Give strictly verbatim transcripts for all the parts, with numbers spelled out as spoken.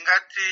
Tingati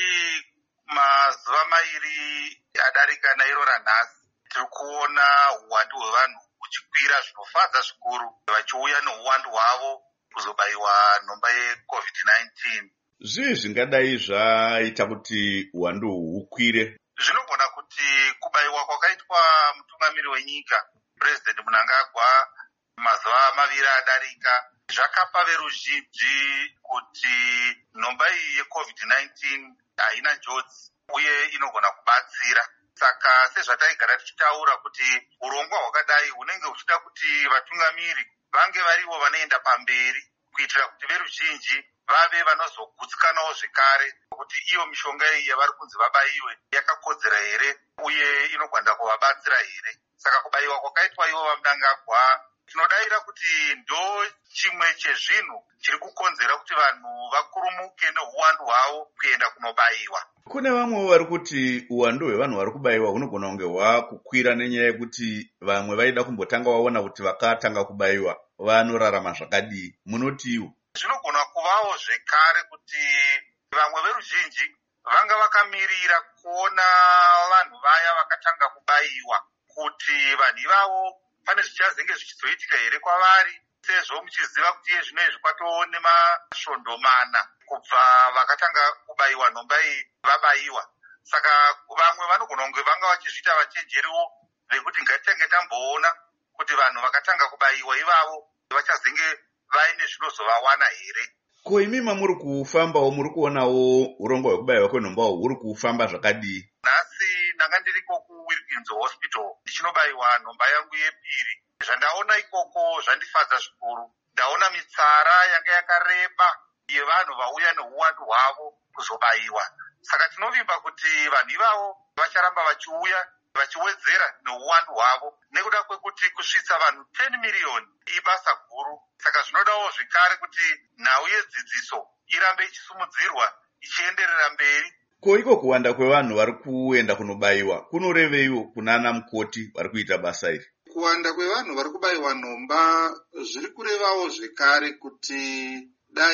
mazuva mairi adarika nairo ranhasi tiri kuona uwandu hwevanhu huchikwira zvinofadza zvikuru, vachiuya neuwandu hwavo kuzobayiwa nhomba yecovid nineteen. Zvii zvingadai zvaita kuti uwandu hukwire? Zvinogona kuti kubayiwa kwakaitwa mutungamiri wenyika President Mnangagwa mazuva maviri adarika zvakapa veruzhinji kuti nhomba iyi yecovid nineteen haina njodzi uye inogona kubatsira. Saka sezvataigara tichitaura kuti urongwa hwakadai hunenge huchida kuti vatungamiri vange varivo vanoenda pamberi kuitira kuti veruzhinji vave vanozogutsikanawo zvekare kuti iyo mishonga iyi yavari kunzi vabayiwe yakakodzera here uye inogona kuvabatsira here. Saka kubayiwa kwakaitwa ivo vaMnangagwa tinodayira kuti ndo chimwe chezvinhu chiri kukonzera kuti vanhu vakurumuke neuwandu hwavo kuenda kunobayiwa. Kune vamwe vari kuti uwandu hwevanhu vari kubayiwa hunogona kunge hwakukwira nenyaya yekuti vamwe vaida kumbotanga vaona kuti vakatanga kubayiwa vanorarama zvakadii. Munotiwo zvinogona kuvawo zvekare kuti vamwe veruzhinji vanga vakamirira kuona vanhu vaya vakatanga kubayiwa kuti vanhu ivavo pane zvichazenge zvichizoitika here kwavari, sezvo muchiziva kuti iye zvino izvi kwatoo nemasvondo mana kubva vakatanga kubayiwa nhomba iyi vabayiwa. Saka vamwe vanogona kunge vanga vachizviita vachenjeriwo vekuti ngatitange tamboona kuti vanhu vakatanga kubayiwa ivavo vachazenge vaine zvinozovawana here. Ko imi mamuri kufambawo muri kuonawo urongwa hwekubayiwa kwenhomba huri kufamba zvakadii? Nhasi ndanga ndiriko kuWilkins Hospital ndichinobayiwa nhomba yangu yepiri. Zvandaona ikoko zvandifadza zvikuru. Ndaona mitsara yanga yakareba yevanhu vauya neuwandu hwavo kuzobayiwa. Saka tinovimba kuti vanhu ivavo vacharamba vachiuya vachiwedzera neuwandu hwavo nekuda kwekuti kusvitsa vanhu ten miriyoni ibasa guru. Saka zvinodawo zvekare kuti nhau yedzidziso irambe ichisumudzirwa ichienderera mberi. Ko iko kuwanda kwevanhu vari kuenda kunobayiwa kunoreveiwo kunana mukoti vari kuita basa iri? Kuwanda kwevanhu vari kubayiwa nhomba zviri kurevawo zvekare kuti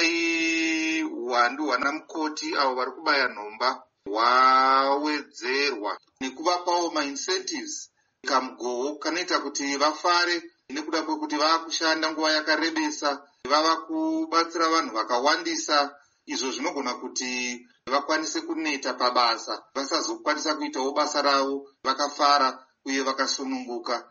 dai uwandu hwana mukoti avo vari kubaya nhomba hwawedzerwa nekuvapawo maincentives, kamugowo kanoita kuti vafare nekuda kwekuti vava kushanda nguva yakarebesa, vava kubatsira vanhu vakawandisa, izvo zvinogona kuti vakwanise kuneta pabasa, vasazokwanisa kuitawo basa ravo vakafara uye vakasununguka.